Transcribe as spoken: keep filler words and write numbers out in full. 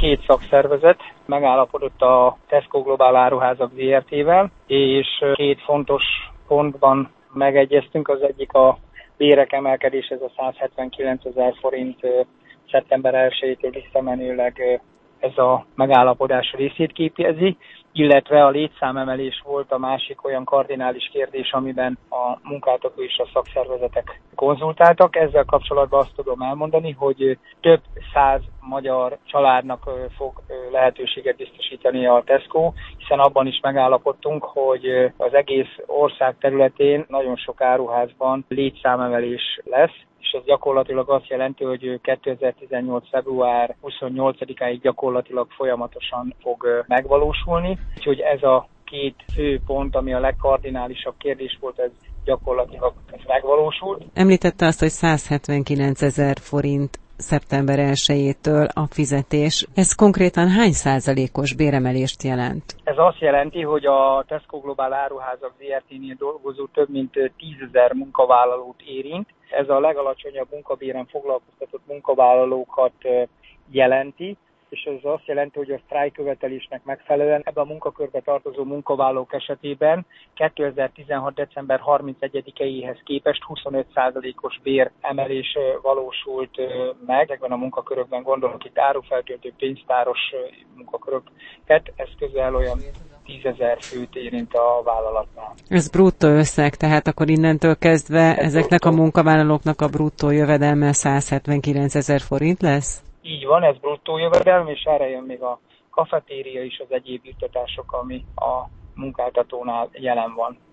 két szakszervezet megállapodott a Tesco Globál Áruházak zé er té-vel, és két fontos pontban megegyeztünk. Az egyik a bérek emelkedés, ez a százhetvenkilencezer forint szeptember elsejétől visszamenőleg ez a megállapodás részét képezi, illetve a létszámemelés volt a másik olyan kardinális kérdés, amiben a munkáltató és a szakszervezetek konzultáltak. Ezzel kapcsolatban azt tudom elmondani, hogy több száz magyar családnak fog lehetőséget biztosítani a Tesco, hiszen abban is megállapodtunk, hogy az egész ország területén nagyon sok áruházban létszámemelés lesz, és ez gyakorlatilag azt jelenti, hogy kétezer-tizennyolc február huszonnyolcadikáig gyakorlatilag folyamatosan fog megvalósulni. Úgyhogy ez a két fő pont, ami a legkardinálisabb kérdés volt, ez gyakorlatilag ez megvalósult. Említette azt, hogy százhetvenkilencezer forint szeptember elsejétől a fizetés. Ez konkrétan hány százalékos béremelést jelent? Ez azt jelenti, hogy a Tesco Globál Áruházak zé er té-nél dolgozó több mint tízezer munkavállalót érint. Ez a legalacsonyabb munkabéren foglalkoztatott munkavállalókat jelenti, és ez azt jelenti, hogy a sztrájkkövetelésnek megfelelően ebben a munkakörbe tartozó munkavállalók esetében kétezer-tizenhat december harmincegyedikéhez képest huszonöt százalékos béremelés valósult meg. Ezekben a munkakörökben gondolok itt árufeltöltő, pénztáros munkaköröket, ez közel olyan tízezer főt érint a vállalatnál. Ez bruttó összeg, tehát akkor innentől kezdve ez ezeknek bruttó. A munkavállalóknak a bruttó jövedelme százhetvenkilencezer forint lesz? Így van, ez bruttó jövedelem, és erre jön még a kafetéria és az egyéb juttatások, ami a munkáltatónál jelen van.